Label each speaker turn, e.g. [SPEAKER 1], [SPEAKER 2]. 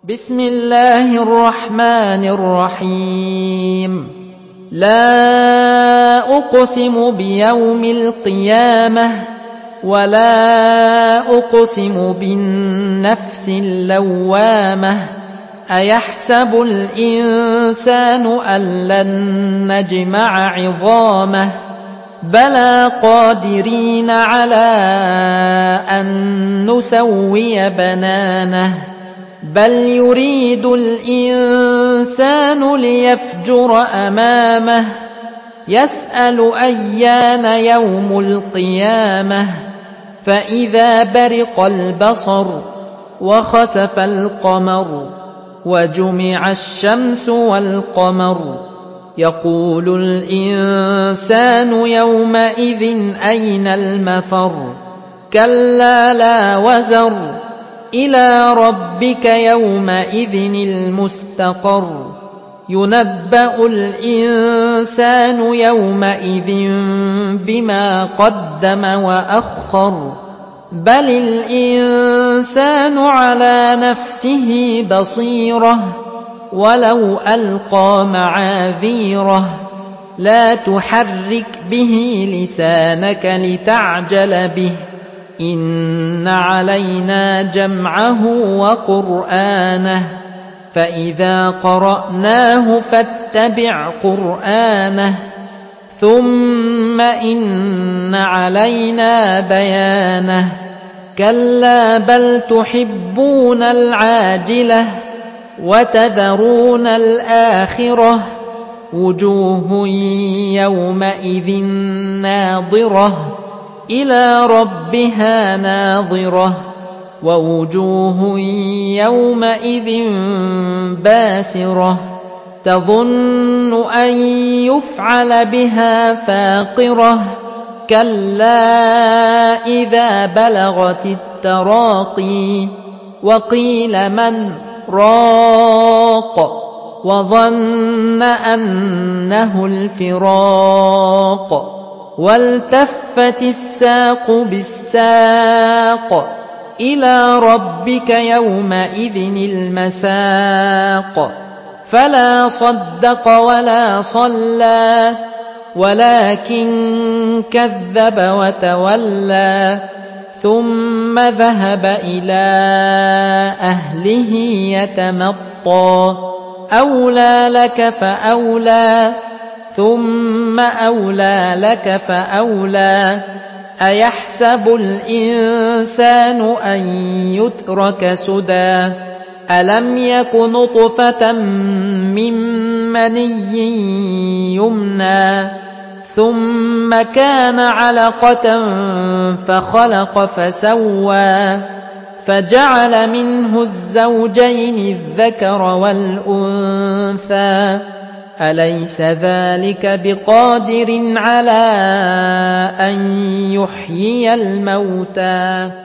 [SPEAKER 1] بسم الله الرحمن الرحيم لا أقسم بيوم القيامة ولا أقسم بالنفس اللوامة أيحسب الإنسان أن لن نجمع عظامه بلى قادرين على أن نسوي بنانه بل يريد الإنسان ليفجر أمامه يسأل أيان يوم القيامة فإذا برق البصر وخسف القمر وجمع الشمس والقمر يقول الإنسان يومئذ أين المفر كلا لا وزر إلى ربك يومئذ المستقر ينبأ الإنسان يومئذ بما قدم وأخر بل الإنسان على نفسه بصيرة ولو ألقى معاذيره لا تحرك به لسانك لتعجل به إن علينا جمعه وقرآنه فإذا قرأناه فاتبع قرآنه ثم إن علينا بيانه كلا بل تحبون العاجلة وتذرون الآخرة وجوه يومئذ ناظرة إلى ربها ناظرة ووجوه يومئذ باسرة تظن أن يفعل بها فاقرة كلا إذا بلغت التراقي وقيل من راق وظن أنه الفراق والتفت الساق بالساق إلى ربك يومئذ المساق فلا صدق ولا صلى ولكن كذب وتولى ثم ذهب إلى أهله يتمطى أولى لك فأولى ثم أولى لك فأولى أيحسب الإنسان أن يترك سدى ألم يك نطفة من مني يمنى ثم كان علقة فخلق فسوى فجعل منه الزوجين الذكر والأنثى أليس ذلك بقادر على أن يحيي الموتى